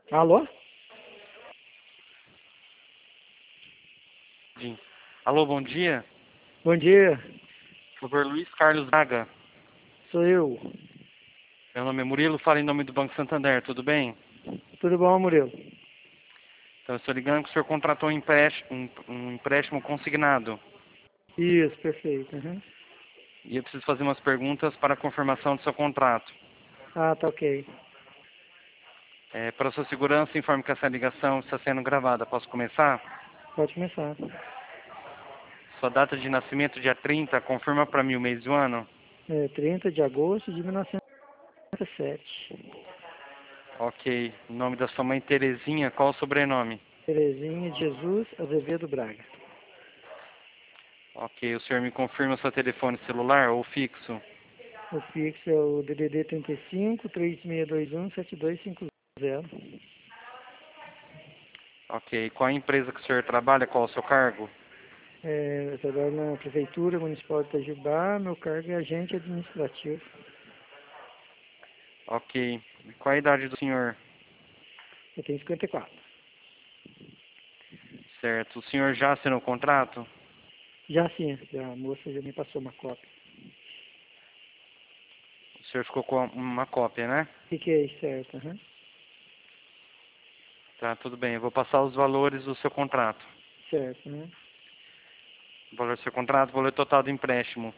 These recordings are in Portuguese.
Alô? Sim. Alô, bom dia. Bom dia, Por favor, Luiz Carlos Braga. sou eu. Meu nome é Murilo, falo em nome do Banco Santander, tudo bem? Tudo bom, Murilo? Então, eu estou ligando que o senhor contratou um empréstimo consignado. Isso, perfeito. Uhum. E eu preciso fazer umas perguntas para a confirmação do seu contrato. Ah, tá ok. Para sua segurança, informe que essa ligação está sendo gravada. Posso começar? Pode começar. Sua data de nascimento, dia 30, confirma para mim o mês e o ano. 30 de agosto de 1997. Ok. O nome da sua mãe, Terezinha, qual o sobrenome? Terezinha de Jesus Azevedo Braga. Ok. O senhor me confirma seu telefone celular ou fixo? O fixo é o DDD 35 3621 7250. Ok. Qual a empresa que o senhor trabalha? Qual o seu cargo? Eu trabalho na Prefeitura Municipal de Itajubá, meu cargo é agente administrativo. Ok. Qual a idade do senhor? Eu tenho 54. Certo. O senhor já assinou o contrato? Já sim, a moça já me passou uma cópia. O senhor ficou com uma cópia, né? Fiquei certo, uhum. Tá, tudo bem. Eu vou passar os valores do seu contrato. Certo, né? O valor do seu contrato, o valor total do empréstimo,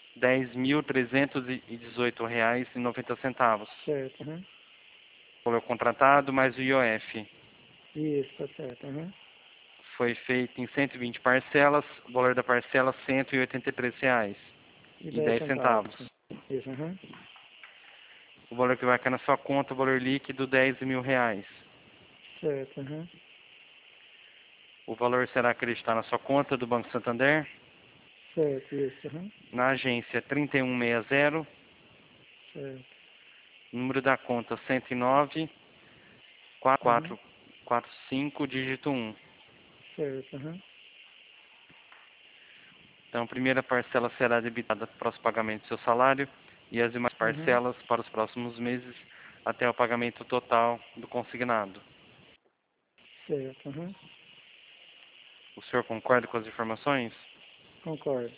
R$ 10.318,90. Certo, uhum. O valor contratado mais o IOF. Isso, tá certo, uhum. Foi feito em 120 parcelas, o valor da parcela R$ 183,10. E 10 centavos. Isso, uhum. O valor que vai cair na sua conta, o valor líquido, R$ 10.000. Certo, uhum. O valor será acreditado na sua conta do Banco Santander, Certo, isso, uhum. na agência 3160, Certo, número da conta 109 uhum. 4445, dígito 1. Certo, uhum. Então, a primeira parcela será debitada para os pagamentos do seu salário e as demais Uhum. parcelas para os próximos meses até o pagamento total do consignado. Certo, uhum. O senhor concorda com as informações? Concordo.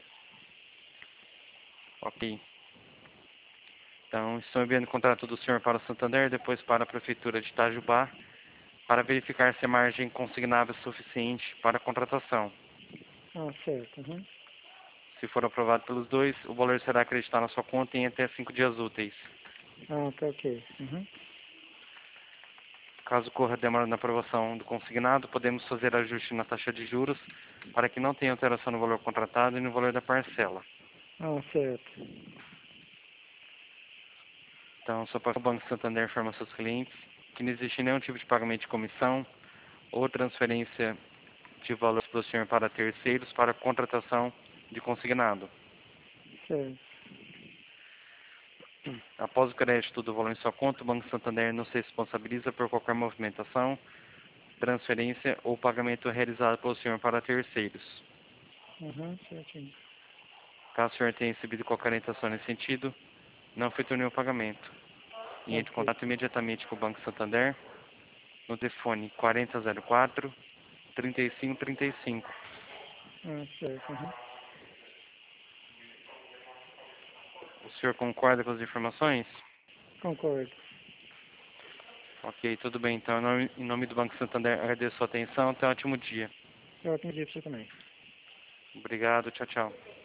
Ok. Então, estou enviando o contrato do senhor para o Santander, depois para a Prefeitura de Itajubá, para verificar se a margem consignável é suficiente para a contratação. Ah, certo, uhum. Se for aprovado pelos dois, o valor será acreditado na sua conta em até 5 dias úteis. Ah, tá ok. Uhum. Caso ocorra demora na aprovação do consignado, podemos fazer ajuste na taxa de juros para que não tenha alteração no valor contratado e no valor da parcela. Ah, certo. Então, só para o Banco Santander informar seus clientes que não existe nenhum tipo de pagamento de comissão ou transferência de valores do senhor para terceiros para contratação de consignado. Certo. Após o crédito do valor em sua conta, o Banco Santander não se responsabiliza por qualquer movimentação, transferência ou pagamento realizado pelo senhor para terceiros. Uhum, certinho. Caso o senhor tenha recebido qualquer orientação nesse sentido, não efetuou nenhum pagamento. E entre em Ok. contato imediatamente com o Banco Santander no telefone 4004 3535. Ah, certo, uhum. O senhor concorda com as informações? Concordo. Ok, tudo bem. Então, em nome do Banco Santander, agradeço a sua atenção. Tenha um ótimo dia. Ótimo dia pra você também. Obrigado. Tchau, tchau.